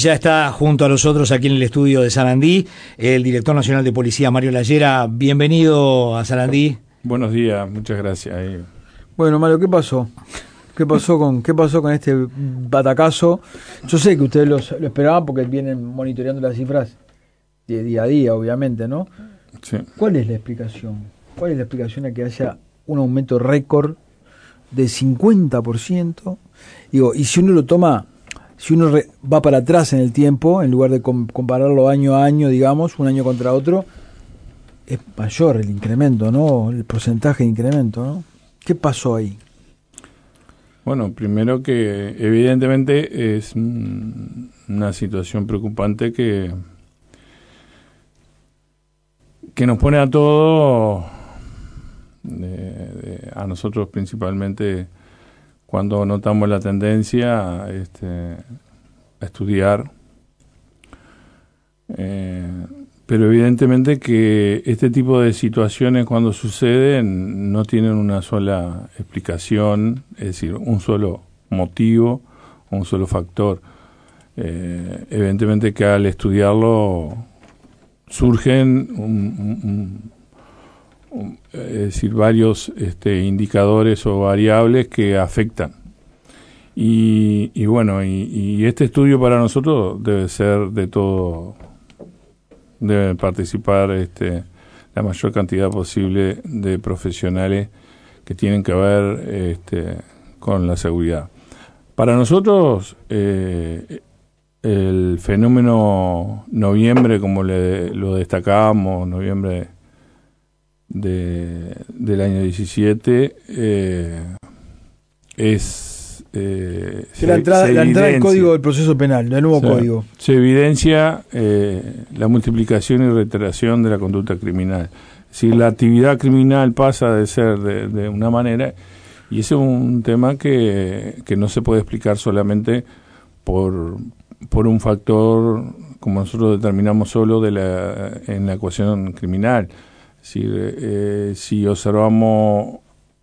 Ya está junto a nosotros aquí en el estudio de Sarandí el director nacional de policía, Mario Lallera. Bienvenido a Sarandí. Buenos días, muchas gracias. Bueno, Mario, ¿qué pasó? ¿Qué pasó con este batacazo? Yo sé que ustedes lo esperaban porque vienen monitoreando las cifras de día a día, obviamente, ¿no? Sí. ¿Cuál es la explicación? ¿Cuál es la explicación a que haya un aumento récord de 50%? Digo, y si uno lo toma, si uno va para atrás en el tiempo, en lugar de compararlo año a año, digamos, un año contra otro, es mayor el incremento, ¿no? El porcentaje de incremento, ¿no? ¿Qué pasó ahí? Bueno, primero que evidentemente es una situación preocupante que nos pone a todos, a nosotros principalmente, cuando notamos la tendencia a estudiar. Pero evidentemente que este tipo de situaciones cuando suceden no tienen una sola explicación, es decir, un solo motivo, un solo factor. Evidentemente que al estudiarlo surgen es decir, varios indicadores o variables que afectan. Y bueno, y este estudio para nosotros debe ser de todo. Deben participar la mayor cantidad posible de profesionales que tienen que ver con la seguridad. Para nosotros, el fenómeno noviembre, como lo destacábamos, noviembre del año 17, es... la entrada del Código del Proceso Penal, del nuevo código. Se evidencia la multiplicación y reiteración de la conducta criminal. Si la actividad criminal pasa de ser de una manera, y ese es un tema que no se puede explicar solamente por un factor, como nosotros determinamos solo en la ecuación criminal. Si observamos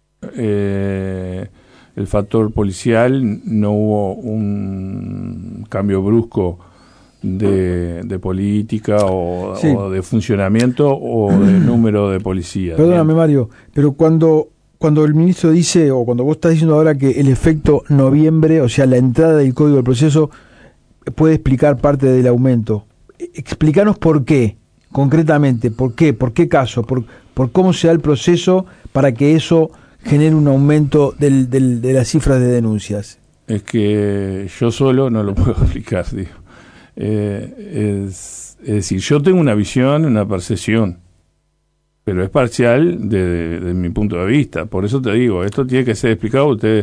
el factor policial, no hubo un cambio brusco de política o de funcionamiento o de número de policías. Perdóname, Mario, pero cuando el ministro dice, o cuando vos estás diciendo ahora que el efecto noviembre, o sea, la entrada del Código del Proceso, puede explicar parte del aumento, explícanos por qué, concretamente, por qué caso, por cómo se da el proceso para que eso genere un aumento de las cifras de denuncias. Es que yo solo no lo puedo explicar, digo. Es decir, yo tengo una visión, una percepción, pero es parcial de mi punto de vista. Por eso te digo, esto tiene que ser explicado. Ustedes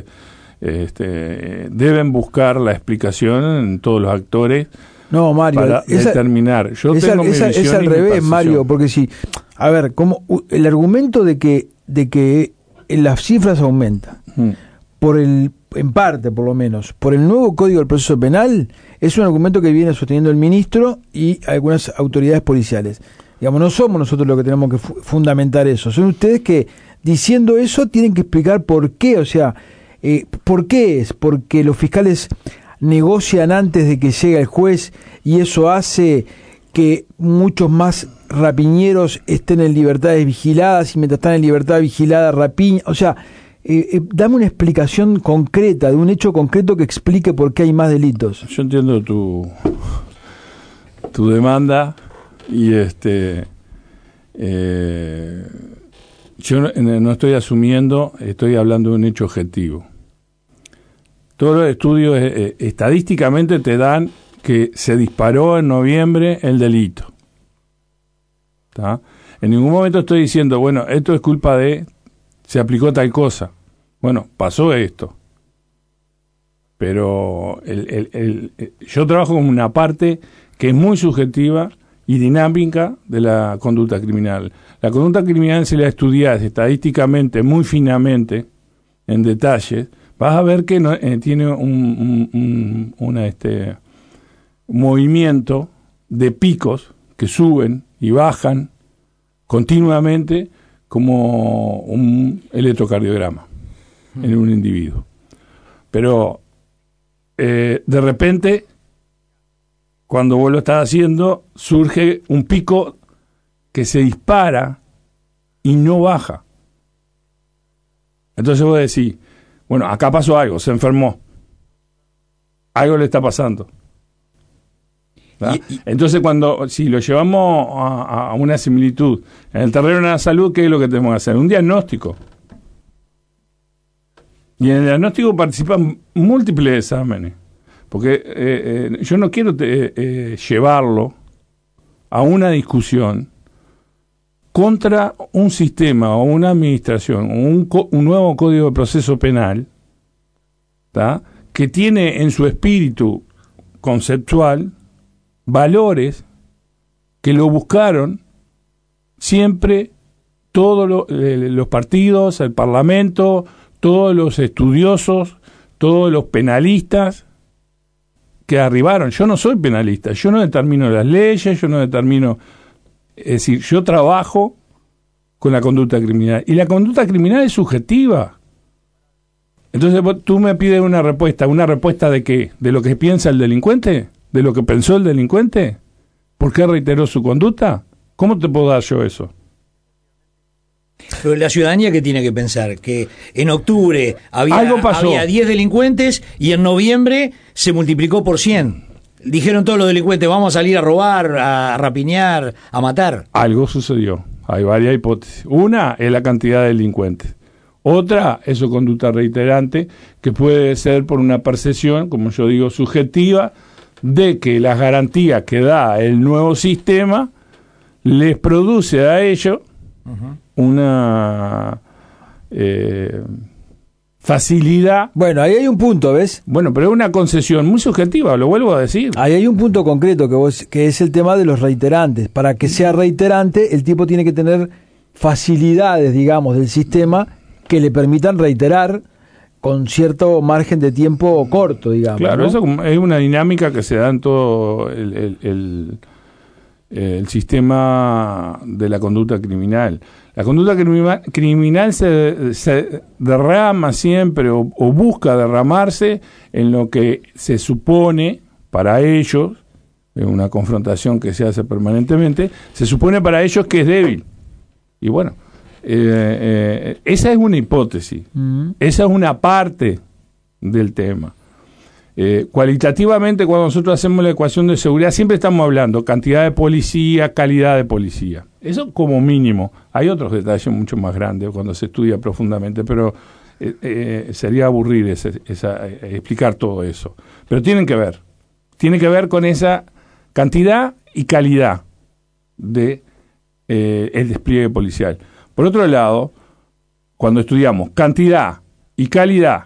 deben buscar la explicación en todos los actores. No, Mario, para determinar. Yo tengo mi visión es al revés, Mario, porque si, a ver, como el argumento de que las cifras aumentan, en parte por lo menos, por el nuevo Código del Proceso Penal, es un argumento que viene sosteniendo el ministro y algunas autoridades policiales. Digamos, no somos nosotros los que tenemos que fundamentar eso, son ustedes que, diciendo eso, tienen que explicar por qué, o sea, ¿por qué es? Porque los fiscales negocian antes de que llegue el juez y eso hace que muchos más rapiñeros estén en libertades vigiladas y mientras están en libertad vigilada rapiña, o sea, dame una explicación concreta, de un hecho concreto que explique por qué hay más delitos. Yo entiendo tu demanda y yo no estoy asumiendo, estoy hablando de un hecho objetivo. Todos los estudios estadísticamente te dan que se disparó en noviembre el delito. ¿Tá? En ningún momento estoy diciendo, bueno, esto es culpa se aplicó tal cosa. Bueno, pasó esto. Pero yo trabajo con una parte que es muy subjetiva y dinámica de la conducta criminal. La conducta criminal, si la estudias estadísticamente, muy finamente, en detalle, vas a ver que tiene un movimiento de picos que suben y bajan continuamente como un electrocardiograma en un individuo. Pero de repente cuando vos lo estás haciendo, surge un pico que se dispara y no baja. Entonces vos decís, bueno, acá pasó algo, se enfermó. Algo le está pasando. Entonces, si lo llevamos a una similitud en el terreno de la salud, ¿qué es lo que tenemos que hacer? Un diagnóstico. Y en el diagnóstico participan múltiples exámenes. Porque yo no quiero llevarlo a una discusión contra un sistema o una administración o un nuevo código de proceso penal, ¿tá?, que tiene en su espíritu conceptual valores que lo buscaron siempre todos los partidos, el Parlamento, todos los estudiosos, todos los penalistas que arribaron. Yo no soy penalista, yo no determino las leyes, yo no determino, es decir, yo trabajo con la conducta criminal y la conducta criminal es subjetiva. Entonces tú me pides ¿una respuesta de qué? ¿De lo que piensa el delincuente? ¿De lo que pensó el delincuente? ¿Por qué reiteró su conducta? ¿Cómo te puedo dar yo eso? Pero la ciudadanía, ¿qué tiene que pensar? Que en octubre había 10 delincuentes y en noviembre se multiplicó por 100. Dijeron todos los delincuentes, vamos a salir a robar, a rapiñar, a matar. Algo sucedió. Hay varias hipótesis. Una es la cantidad de delincuentes. Otra es su conducta reiterante, que puede ser por una percepción, como yo digo, subjetiva, de que las garantías que da el nuevo sistema les produce a ellos una facilidad. Bueno, ahí hay un punto, ¿ves? Bueno, pero es una concesión muy subjetiva, lo vuelvo a decir. Ahí hay un punto concreto que es el tema de los reiterantes. Para que sea reiterante, el tipo tiene que tener facilidades, digamos, del sistema que le permitan reiterar con cierto margen de tiempo corto, digamos. Claro, ¿no? eso es una dinámica que se da en todo el sistema de la conducta criminal. La conducta criminal se derrama siempre o busca derramarse en lo que se supone para ellos, en una confrontación que se hace permanentemente, se supone para ellos que es débil. Y bueno, esa es una hipótesis, esa es una parte del tema. Cualitativamente, cuando nosotros hacemos la ecuación de seguridad, siempre estamos hablando cantidad de policía, calidad de policía. Eso como mínimo. Hay otros detalles mucho más grandes cuando se estudia profundamente, pero sería aburrir explicar todo eso. Pero tiene que ver con esa cantidad y calidad de el despliegue policial. Por otro lado, cuando estudiamos cantidad y calidad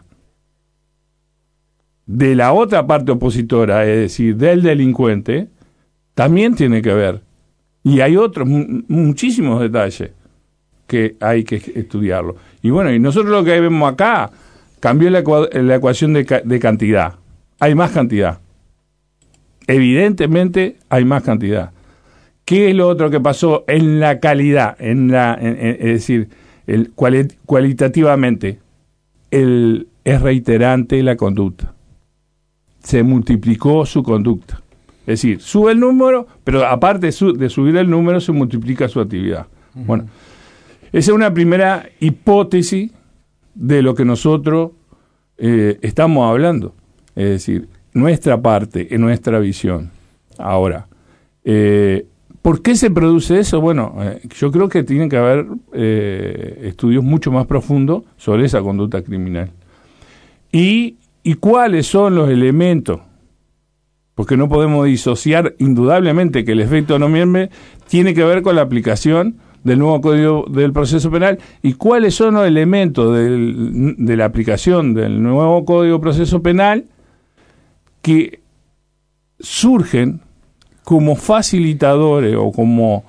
de la otra parte opositora, es decir, del delincuente, también tiene que ver. Y hay otros, muchísimos detalles que hay que estudiarlo. Y bueno, y nosotros lo que vemos acá, cambió la ecuación de cantidad. Hay más cantidad. Evidentemente hay más cantidad. ¿Qué es lo otro que pasó en la calidad? Es decir, cualitativamente, es reiterante la conducta. Se multiplicó su conducta. Es decir, sube el número, pero aparte de subir el número, se multiplica su actividad. Bueno, esa es una primera hipótesis de lo que nosotros estamos hablando. Es decir, nuestra parte, en nuestra visión. Ahora, ¿por qué se produce eso? Bueno, yo creo que tienen que haber estudios mucho más profundos sobre esa conducta criminal. ¿Y cuáles son los elementos? Porque no podemos disociar indudablemente que el efecto noviembre tiene que ver con la aplicación del nuevo Código del Proceso Penal. ¿Y cuáles son los elementos de la aplicación del nuevo Código de Proceso Penal que surgen como facilitadores o como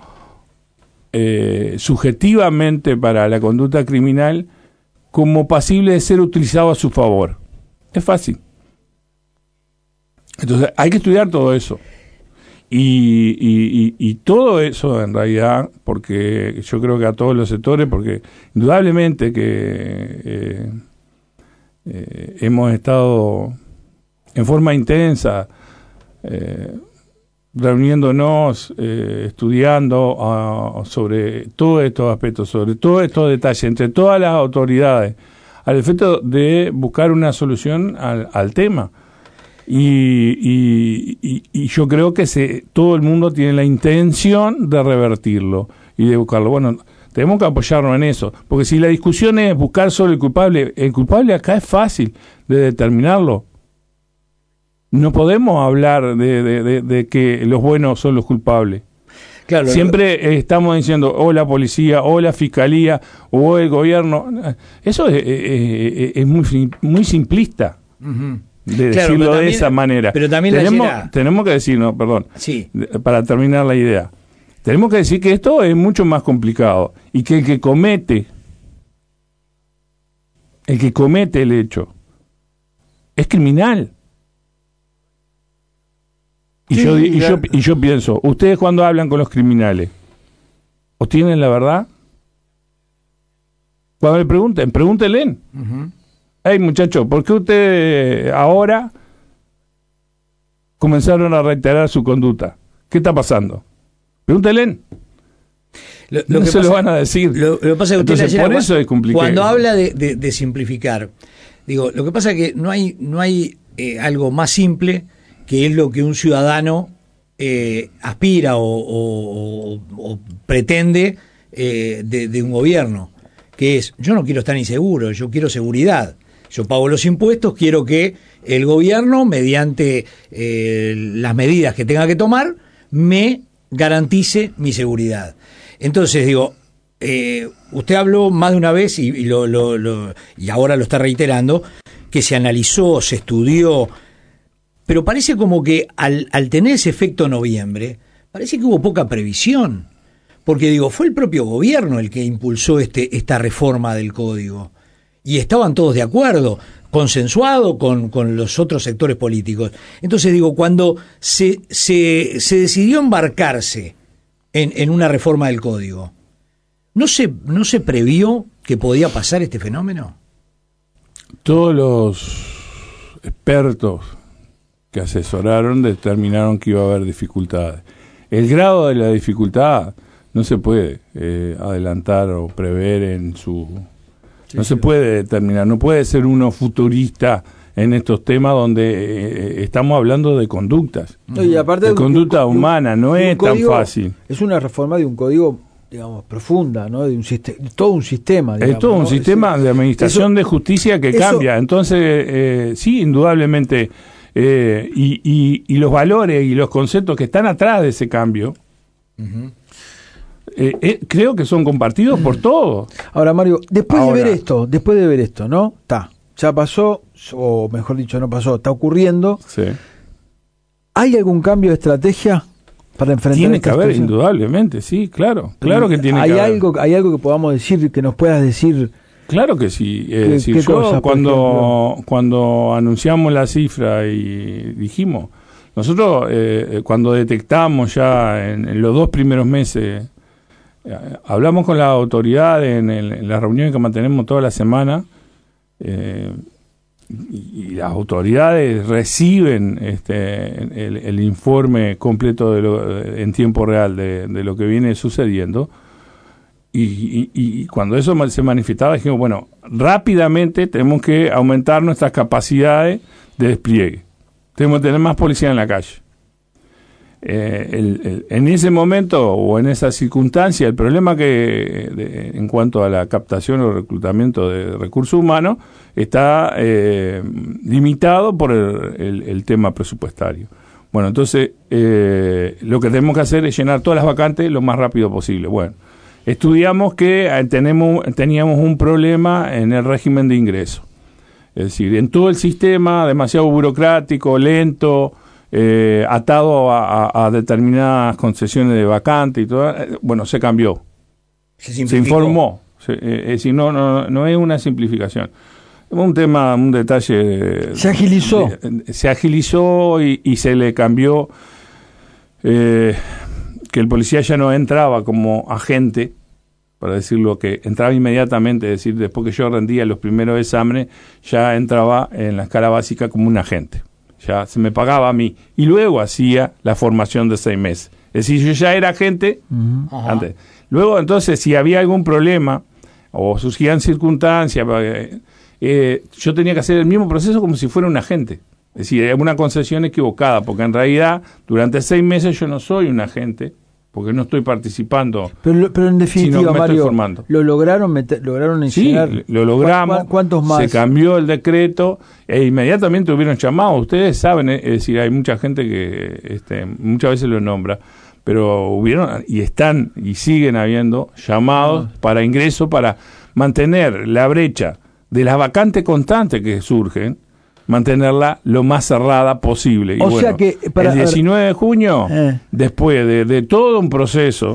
subjetivamente para la conducta criminal como pasible de ser utilizado a su favor? Es fácil. Entonces hay que estudiar todo eso. Y todo eso en realidad, porque yo creo que a todos los sectores, porque indudablemente que hemos estado en forma intensa reuniéndonos, estudiando sobre todos estos aspectos, sobre todos estos detalles, entre todas las autoridades, al efecto de buscar una solución al tema. Y yo creo que todo el mundo tiene la intención de revertirlo y de buscarlo. Bueno, tenemos que apoyarnos en eso, porque si la discusión es buscar solo el culpable acá es fácil de determinarlo. No podemos hablar de que los buenos son los culpables. Claro, siempre estamos diciendo o la policía, o la fiscalía, o el gobierno. Eso es muy simplista. Uh-huh. De decirlo también, de esa manera. Pero también tenemos que decir, no, perdón, sí, para terminar la idea, tenemos que decir que esto es mucho más complicado y que el que comete el hecho es criminal. Y, sí, yo pienso, ustedes cuando hablan con los criminales, ¿o tienen la verdad? Cuando le pregúntenle. Uh-huh. Hey, muchachos, ¿por qué ustedes ahora comenzaron a reiterar su conducta? ¿Qué está pasando? Pregúntenle. No se lo van a decir. Lo que pasa es que entonces, por eso es complicado. Cuando habla de simplificar, digo, lo que pasa es que no hay algo más simple que es lo que un ciudadano aspira o pretende de un gobierno, que es, yo no quiero estar inseguro, yo quiero seguridad. Yo pago los impuestos, quiero que el gobierno, mediante las medidas que tenga que tomar, me garantice mi seguridad. Entonces, digo, usted habló más de una vez y ahora lo está reiterando, que se analizó, se estudió, pero parece como que al tener ese efecto noviembre, parece que hubo poca previsión, porque digo, fue el propio gobierno el que impulsó esta reforma del código. Y estaban todos de acuerdo, consensuado con los otros sectores políticos. Entonces digo, cuando se decidió embarcarse en una reforma del código, ¿no se previó que podía pasar este fenómeno? Todos los expertos que asesoraron determinaron que iba a haber dificultades. El grado de la dificultad no se puede adelantar o prever en su... No se puede determinar, no puede ser uno futurista en estos temas donde estamos hablando de conductas, y aparte de conducta humana, no es tan fácil. Es una reforma de un código, digamos, profunda, ¿no? De todo un sistema. Digamos, es todo un sistema de administración de justicia que cambia. Entonces, sí, indudablemente, y los valores y los conceptos que están atrás de ese cambio, uh-huh. Creo que son compartidos por todos. Ahora, Mario, después de ver esto, ¿no? Ya pasó, o mejor dicho, no pasó, está ocurriendo. Sí. ¿Hay algún cambio de estrategia para enfrentar Tiene que haber, indudablemente, sí, claro que tiene que haber. ¿Hay algo que podamos decir, que nos puedas decir? Claro que sí. Cuando anunciamos la cifra y dijimos, nosotros cuando detectamos ya en los 2 primeros meses, hablamos con las autoridades en las reuniones que mantenemos toda la semana, y las autoridades reciben el informe completo en tiempo real de lo que viene sucediendo, y cuando eso se manifestaba dijimos, bueno, rápidamente tenemos que aumentar nuestras capacidades de despliegue, tenemos que tener más policía en la calle. En ese momento o en esa circunstancia, el problema en cuanto a la captación o reclutamiento de recursos humanos está limitado por el tema presupuestario. Bueno, entonces lo que tenemos que hacer es llenar todas las vacantes lo más rápido posible. Bueno, estudiamos que teníamos un problema en el régimen de ingreso, es decir, en todo el sistema demasiado burocrático, lento, atado a determinadas concesiones de vacante y todo. Bueno, se cambió, se informó, es decir, no es una simplificación, es un detalle. Se agilizó. Se agilizó y se le cambió, que el policía ya no entraba como agente, para decirlo, que entraba inmediatamente, es decir, después que yo rendía los primeros exámenes, ya entraba en la escala básica como un agente. ya se me pagaba a mí, y luego hacía la formación de 6 meses. Es decir, yo ya era agente antes. Luego, entonces, si había algún problema o surgían circunstancias, yo tenía que hacer el mismo proceso como si fuera un agente. Es decir, es una concesión equivocada, porque en realidad, durante 6 meses yo no soy un agente, porque no estoy participando. Pero en definitiva, Mario, ¿lo lograron enseñar? Sí, lo logramos. ¿Cuántos más? Se cambió el decreto e inmediatamente hubieron llamados. Ustedes saben, es decir, hay mucha gente que muchas veces lo nombra, pero hubieron y están y siguen habiendo llamados para ingreso, para mantener la brecha de las vacantes constantes que surgen, mantenerla lo más cerrada posible. Y sea que el 19 de junio, después de todo un proceso,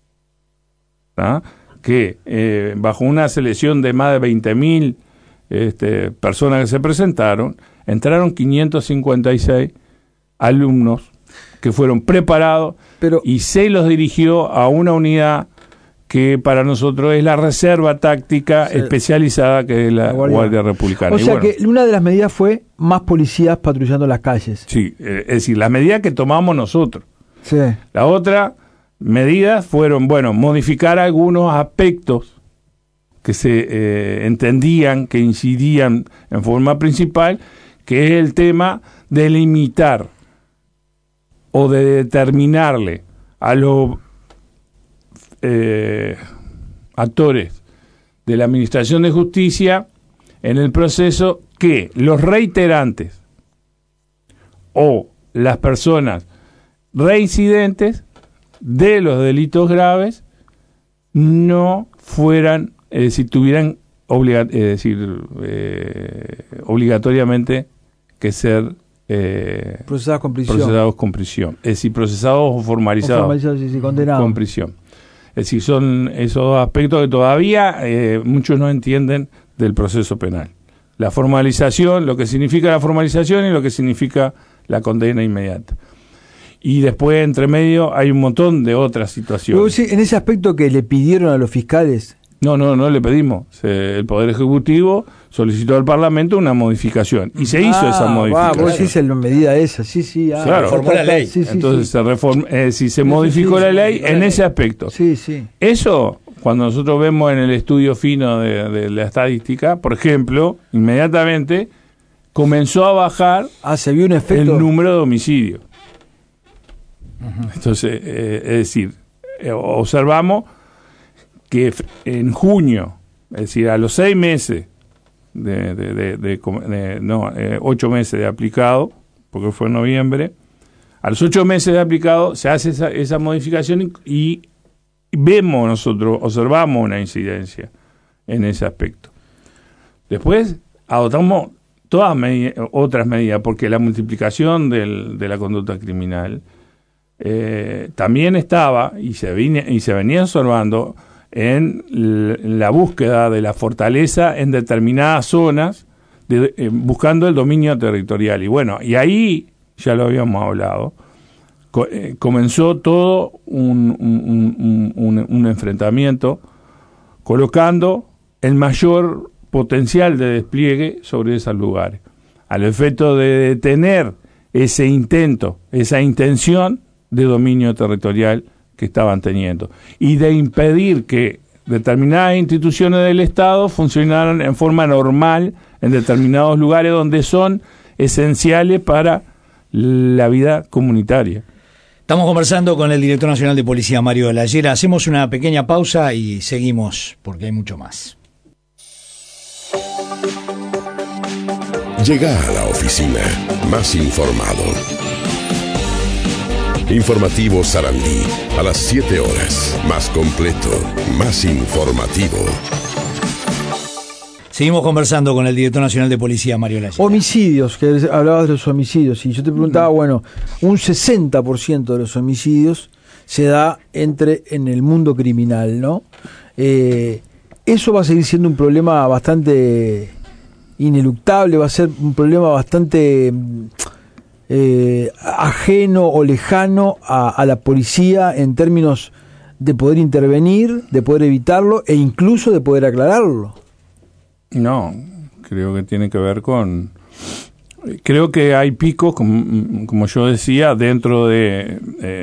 que bajo una selección de más de 20.000 personas que se presentaron, entraron 556 alumnos que fueron preparados, y se los dirigió a una unidad que para nosotros es la reserva táctica especializada, que es la Guardia Republicana. O sea que una de las medidas fue más policías patrullando las calles. Sí, es decir, la medida que tomamos nosotros. Sí. La otra medida fueron, modificar algunos aspectos que se entendían, que incidían en forma principal, que es el tema de limitar o de determinarle a los actores de la Administración de Justicia en el proceso que los reiterantes o las personas reincidentes de los delitos graves no fueran, tuvieran obligatoriamente que ser procesados con prisión. Es decir, procesados o formalizados condenados con prisión. Es decir, son esos aspectos que todavía muchos no entienden del proceso penal. La formalización, lo que significa la formalización y lo que significa la condena inmediata. Y después, entre medio, hay un montón de otras situaciones. En ese aspecto que le pidieron a los fiscales... No le pedimos. El Poder Ejecutivo solicitó al Parlamento una modificación. Y se hizo esa modificación. Vos decís la medida esa, claro, reformó la ley. Entonces se modificó la ley en ese aspecto. Eso, cuando nosotros vemos en el estudio fino de la estadística, por ejemplo, inmediatamente comenzó a bajar se vio un efecto. El número de homicidios. Entonces, es decir, observamos que en junio, es decir, a los 6 meses 8 meses de aplicado, porque fue en noviembre, a los 8 meses de aplicado se hace esa modificación y vemos nosotros, observamos una incidencia en ese aspecto. Después adoptamos todas otras medidas, porque la multiplicación de la conducta criminal también estaba y se venía observando en la búsqueda de la fortaleza en determinadas zonas, buscando el dominio territorial. Y ahí, ya lo habíamos hablado, comenzó todo un enfrentamiento, colocando el mayor potencial de despliegue sobre esos lugares, al efecto de detener ese intento, esa intención de dominio territorial que estaban teniendo, y de impedir que determinadas instituciones del Estado funcionaran en forma normal en determinados lugares donde son esenciales para la vida comunitaria. Estamos conversando con el director nacional de Policía, Mario de la Llera. Hacemos una pequeña pausa y seguimos, porque hay mucho más. Llega a la oficina más informado. Informativo Sarandí, a las 7 horas. Más completo, más informativo. Seguimos conversando con el director nacional de Policía, Mario de la Llera. Homicidios, que hablabas de los homicidios, y yo te preguntaba, un 60% de los homicidios se da en el mundo criminal, ¿no? Eso va a seguir siendo un problema bastante ineluctable, va a ser un problema bastante ajeno o lejano a la policía en términos de poder intervenir, de poder evitarlo e incluso de poder aclararlo. No, creo que tiene que ver con Creo que hay picos, como yo decía, dentro de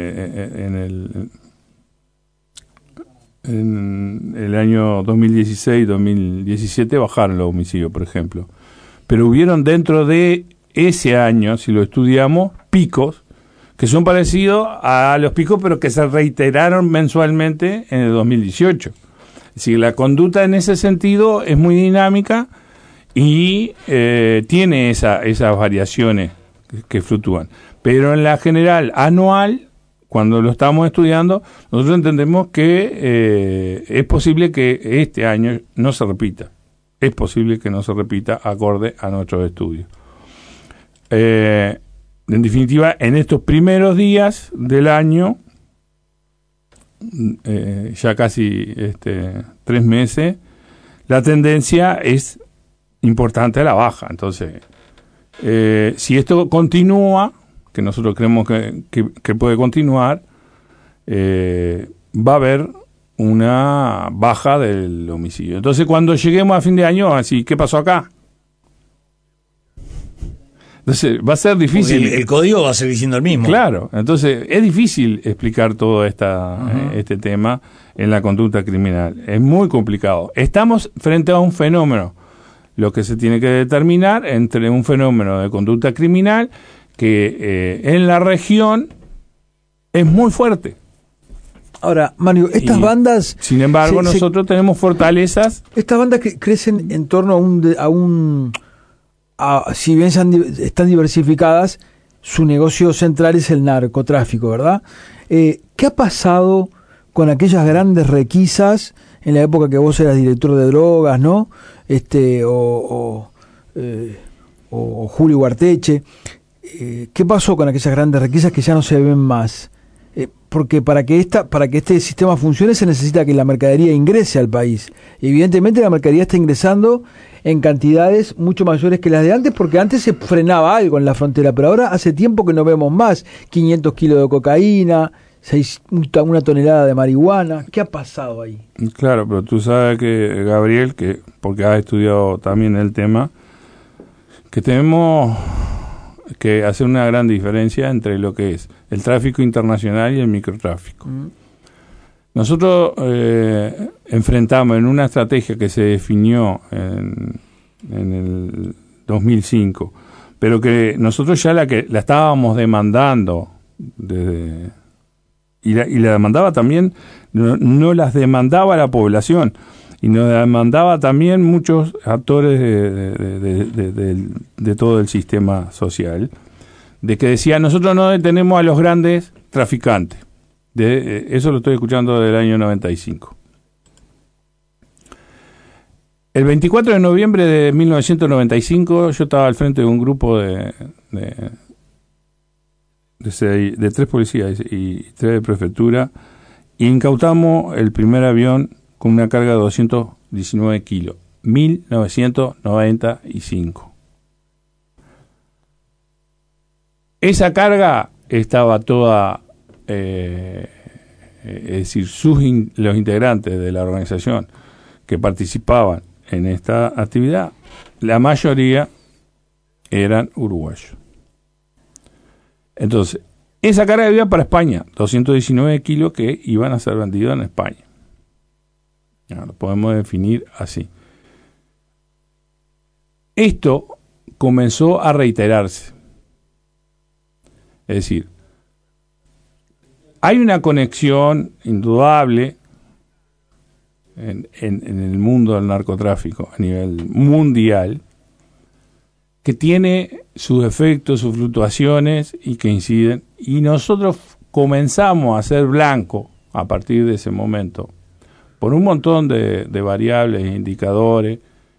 en el año 2016-2017 bajaron los homicidios, por ejemplo. Pero hubieron dentro de ese año, si lo estudiamos, picos que son parecidos a los picos, pero que se reiteraron mensualmente en el 2018. Es decir, la conducta en ese sentido es muy dinámica y tiene esas variaciones que fluctúan. Pero en la general anual, cuando lo estamos estudiando, nosotros entendemos que es posible que este año no se repita. Es posible que no se repita acorde a nuestros estudios. En definitiva, en estos primeros días del año, ya casi 3 meses, la tendencia es importante a la baja. Entonces, si esto continúa, que nosotros creemos que puede continuar, va a haber una baja del homicidio. Entonces, cuando lleguemos a fin de año, así, ¿qué pasó acá? Entonces, va a ser difícil. El código va a seguir siendo el mismo. Claro, entonces es difícil explicar todo este tema en la conducta criminal. Es muy complicado. Estamos frente a un fenómeno, lo que se tiene que determinar entre un fenómeno de conducta criminal que en la región es muy fuerte. Ahora, Mario, estas bandas... Sin embargo, nosotros tenemos fortalezas. Estas bandas que crecen en torno si bien están diversificadas, su negocio central es el narcotráfico, ¿verdad? ¿Qué ha pasado con aquellas grandes requisas en la época que vos eras director de drogas, ¿no? O Julio Guarteche. ¿Qué pasó con aquellas grandes requisas que ya no se ven más? Porque para que este sistema funcione se necesita que la mercadería ingrese al país. Evidentemente la mercadería está ingresando en cantidades mucho mayores que las de antes, porque antes se frenaba algo en la frontera, pero ahora hace tiempo que no vemos más 500 kilos de cocaína, 1 tonelada de marihuana. ¿Qué ha pasado ahí? Claro, pero tú sabes que, Gabriel, porque has estudiado también el tema, que tenemos que hacer una gran diferencia entre lo que es el tráfico internacional y el microtráfico. Nosotros enfrentamos en una estrategia que se definió en el 2005, pero que nosotros ya la estábamos demandando y la demandaba también, no las demandaba la población, y nos demandaba también muchos actores de todo el sistema social, de que decía, nosotros no detenemos a los grandes traficantes. Eso lo estoy escuchando del año 95. El 24 de noviembre de 1995 yo estaba al frente de un grupo de 3 policías y 3 de prefectura, y incautamos el primer avión con una carga de 219 kilos, 1995. Esa carga estaba toda, es decir, los integrantes de la organización que participaban en esta actividad, la mayoría eran uruguayos. Entonces, esa carga iba para España, 219 kilos que iban a ser vendidos en España. Lo podemos definir así. Esto comenzó a reiterarse. Es decir, hay una conexión indudable en el mundo del narcotráfico a nivel mundial, que tiene sus efectos, sus fluctuaciones y que inciden. Y nosotros comenzamos a ser blanco a partir de ese momento por un montón de variables, indicadores,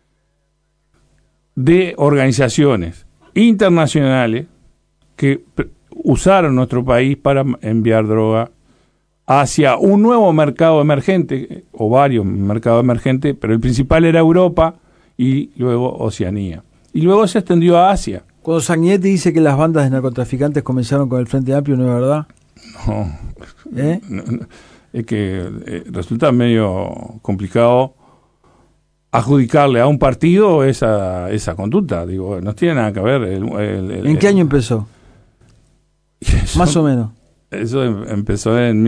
de organizaciones internacionales que usaron nuestro país para enviar droga hacia un nuevo mercado emergente, o varios mercados emergentes, pero el principal era Europa y luego Oceanía. Y luego se extendió a Asia. Cuando Sagnetti dice que las bandas de narcotraficantes comenzaron con el Frente Amplio, ¿no es verdad? No. Es que resulta medio complicado adjudicarle a un partido esa conducta. Digo, no tiene nada que ver. ¿En qué año empezó? Eso, más o menos. Eso empezó en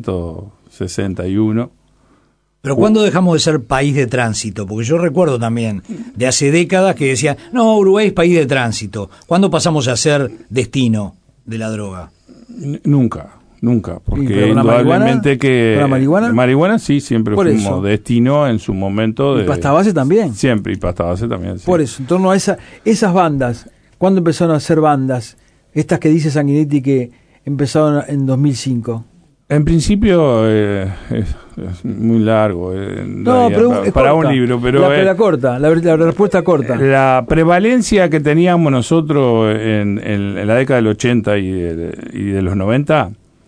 1961. Pero ¿cuándo dejamos de ser país de tránsito? Porque yo recuerdo también de hace décadas que decían, no, Uruguay es país de tránsito. ¿Cuándo pasamos a ser destino de la droga? Nunca, porque indudablemente que... ¿La marihuana? Marihuana sí, siempre por fuimos eso. Destino en su momento. ¿Y pasta base también? Siempre, y pasta base también. Sí. Por eso, en torno a esas bandas, ¿cuándo empezaron a hacer bandas? Estas que dice Sanguinetti que empezaron en 2005. En principio es muy largo. No, pero es para corta. Un libro, pero la corta, la respuesta corta. La prevalencia que teníamos nosotros en la década del 80 y de los 90,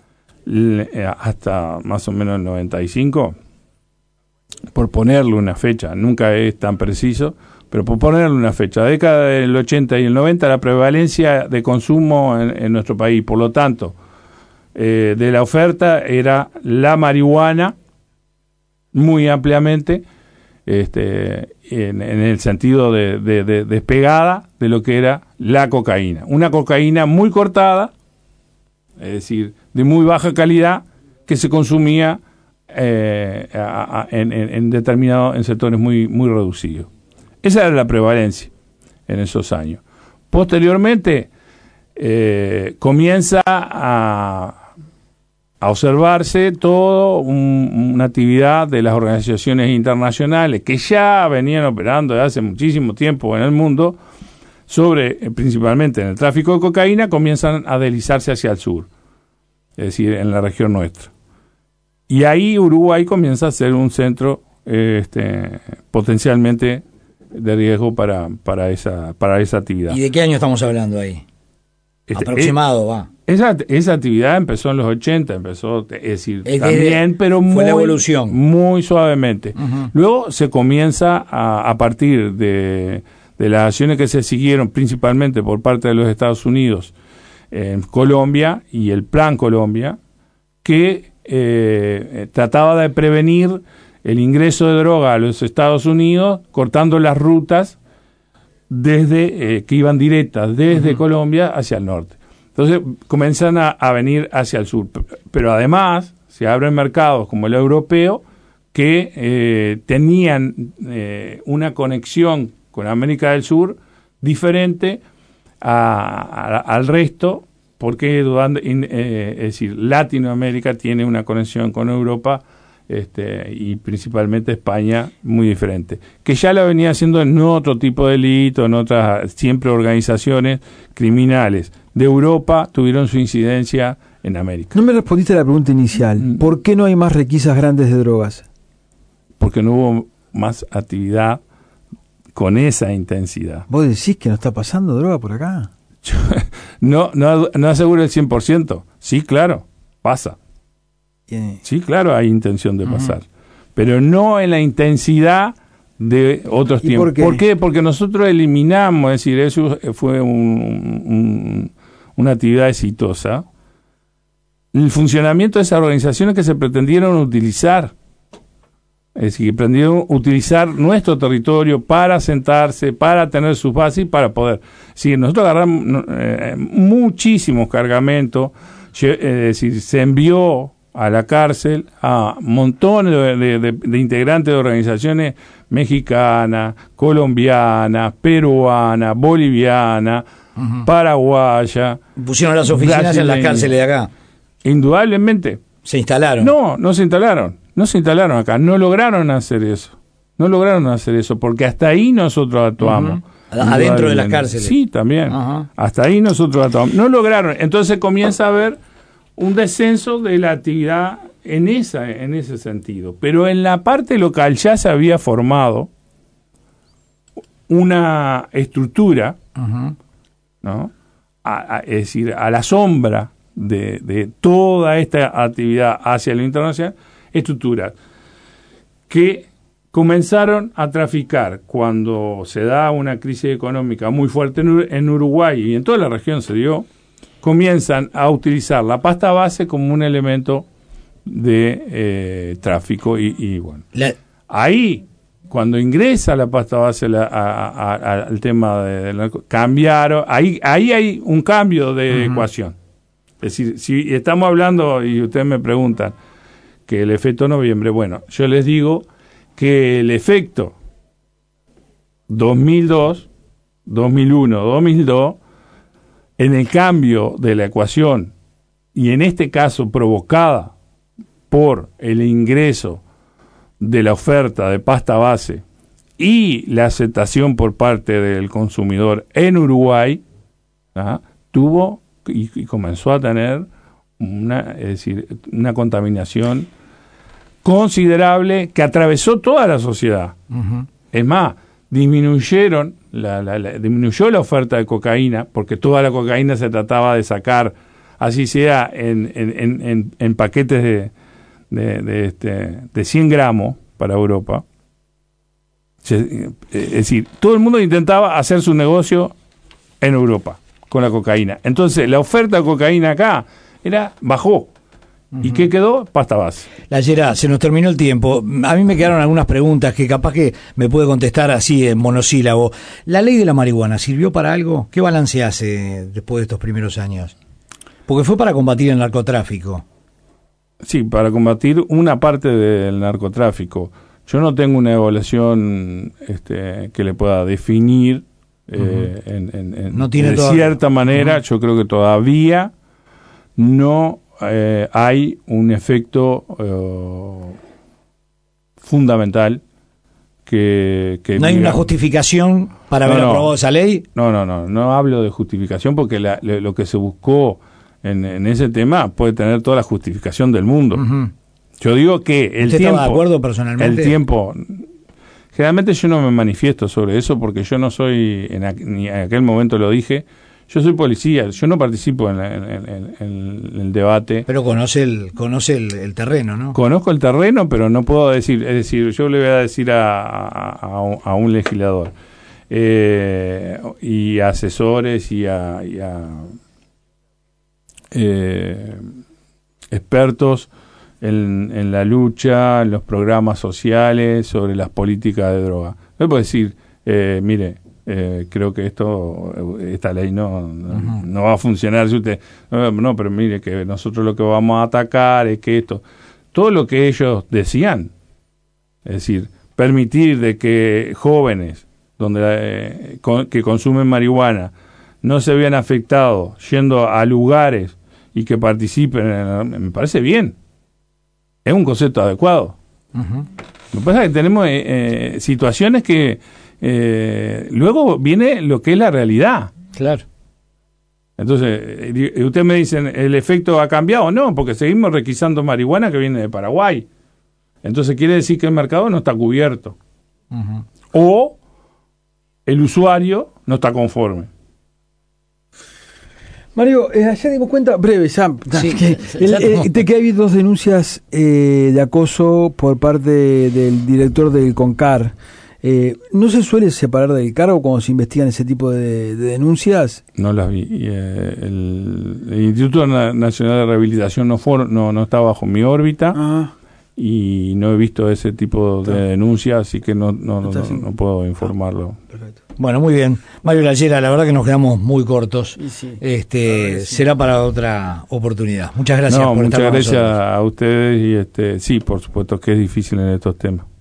hasta más o menos el 95, por ponerle una fecha, nunca es tan preciso, pero por ponerle una fecha, la década del 80 y el 90, la prevalencia de consumo en nuestro país, por lo tanto, de la oferta era la marihuana muy ampliamente, en el sentido de despegada de lo que era la cocaína. Una cocaína muy cortada, es decir, de muy baja calidad, que se consumía en sectores muy, muy reducidos. Esa era la prevalencia en esos años. Posteriormente comienza a observarse toda una actividad de las organizaciones internacionales que ya venían operando desde hace muchísimo tiempo en el mundo principalmente en el tráfico de cocaína, comienzan a deslizarse hacia el sur, es decir, en la región nuestra. Y ahí Uruguay comienza a ser un centro potencialmente de riesgo para esa actividad. ¿Y de qué año estamos hablando ahí? Aproximado, va. Esa actividad empezó en los 80, también, pero fue la evolución. Muy suavemente. Uh-huh. Luego se comienza a partir de las acciones que se siguieron principalmente por parte de los Estados Unidos en Colombia y el Plan Colombia, que trataba de prevenir el ingreso de droga a los Estados Unidos, cortando las rutas que iban directas desde uh-huh. Colombia hacia el norte. Entonces comienzan a venir hacia el sur, pero además se abren mercados como el europeo que tenían una conexión con América del Sur diferente al resto, porque es decir, Latinoamérica tiene una conexión con Europa y principalmente España muy diferente, que ya lo venía haciendo en otro tipo de delito, en otras siempre organizaciones criminales de Europa tuvieron su incidencia en América. No me respondiste a la pregunta inicial. ¿Por qué no hay más requisas grandes de drogas? Porque no hubo más actividad con esa intensidad. ¿Vos decís que no está pasando droga por acá? No aseguro el 100%. Sí, claro, pasa. Sí, claro, hay intención de pasar. Uh-huh. Pero no en la intensidad de otros tiempos. ¿Por qué? Porque nosotros eliminamos, es decir, eso fue una actividad exitosa. El funcionamiento de esas organizaciones que se pretendieron utilizar, es decir, pretendieron utilizar nuestro territorio para asentarse, para tener sus bases y para poder. Sí, nosotros agarramos muchísimos cargamentos, es decir, se envió a la cárcel a montones de integrantes de organizaciones mexicanas, colombianas, peruanas, bolivianas, uh-huh. paraguaya. ¿Pusieron las oficinas en las cárceles de acá? Indudablemente. ¿Se instalaron? No se instalaron acá, no lograron hacer eso, porque hasta ahí nosotros actuamos. Uh-huh. ¿Adentro de las cárceles? Sí, también. Uh-huh. Hasta ahí nosotros actuamos. No lograron, entonces comienza a haber un descenso de la actividad en ese sentido. Pero en la parte local ya se había formado una estructura, uh-huh. ¿no? Es decir, a la sombra de toda esta actividad hacia lo internacional, estructuras que comenzaron a traficar cuando se da una crisis económica muy fuerte en Uruguay y en toda la región se dio. Comienzan a utilizar la pasta base como un elemento de tráfico y bueno. Ahí cuando ingresa la pasta base al tema del narco, cambiaron, ahí hay un cambio de ecuación. Es decir, si estamos hablando, y ustedes me preguntan, que el efecto noviembre, bueno, yo les digo que el efecto 2002, 2001, 2002, en el cambio de la ecuación, y en este caso provocada por el ingreso de la oferta de pasta base y la aceptación por parte del consumidor en Uruguay, tuvo y comenzó a tener una contaminación considerable que atravesó toda la sociedad. Es más, disminuyó la oferta de cocaína, porque toda la cocaína se trataba de sacar, así sea en paquetes de 100 gramos para Europa. Es decir, todo el mundo intentaba hacer su negocio en Europa con la cocaína. Entonces, la oferta de cocaína acá bajó. ¿Y qué quedó? Pasta base. Llayera, se nos terminó el tiempo. A mí me quedaron algunas preguntas que capaz que me puede contestar así en monosílabo. ¿La ley de la marihuana sirvió para algo? ¿Qué balance hace después de estos primeros años? Porque fue para combatir el narcotráfico. Sí, para combatir una parte del narcotráfico. Yo no tengo una evaluación que le pueda definir no tiene de cierta manera. Yo creo que todavía no hay un efecto fundamental que ¿No hay una justificación para haber aprobado esa ley? No hablo de justificación, porque lo que se buscó en ese tema puede tener toda la justificación del mundo. Yo digo que el ¿Usted tiempo... estaba de acuerdo personalmente? El tiempo... Generalmente yo no me manifiesto sobre eso, porque yo no soy, ni en aquel momento lo dije, yo soy policía, yo no participo en el debate. Pero conoce el terreno, ¿no? Conozco el terreno, pero no puedo decir, es decir, yo le voy a decir a un legislador y a asesores y a expertos en la lucha, en los programas sociales, sobre las políticas de droga. Me puedo decir, mire, creo que esta ley no va a funcionar si usted... No, pero mire, que nosotros lo que vamos a atacar es que todo lo que ellos decían, es decir, permitir de que jóvenes que consumen marihuana no se vean afectados yendo a lugares y que participen, me parece bien. Es un concepto adecuado. Lo que pasa es que tenemos situaciones que luego viene lo que es la realidad. Claro. Entonces, usted me dice, ¿el efecto ha cambiado? No, porque seguimos requisando marihuana que viene de Paraguay. Entonces quiere decir que el mercado no está cubierto. O el usuario no está conforme. Mario, ayer dimos cuenta, breve, Sam, de que ha habido 2 denuncias de acoso por parte del director del CONCAR. ¿No se suele separar del cargo cuando se investigan ese tipo de denuncias? No las vi. El Instituto Nacional de Rehabilitación no está bajo mi órbita. Y no he visto ese tipo de denuncias, así que no puedo informarlo. Perfecto. Bueno, muy bien. Mario Llayera, la verdad que nos quedamos muy cortos. Sí. Será para otra oportunidad. Muchas gracias por estar con nosotros. Muchas gracias a ustedes y sí, por supuesto que es difícil en estos temas.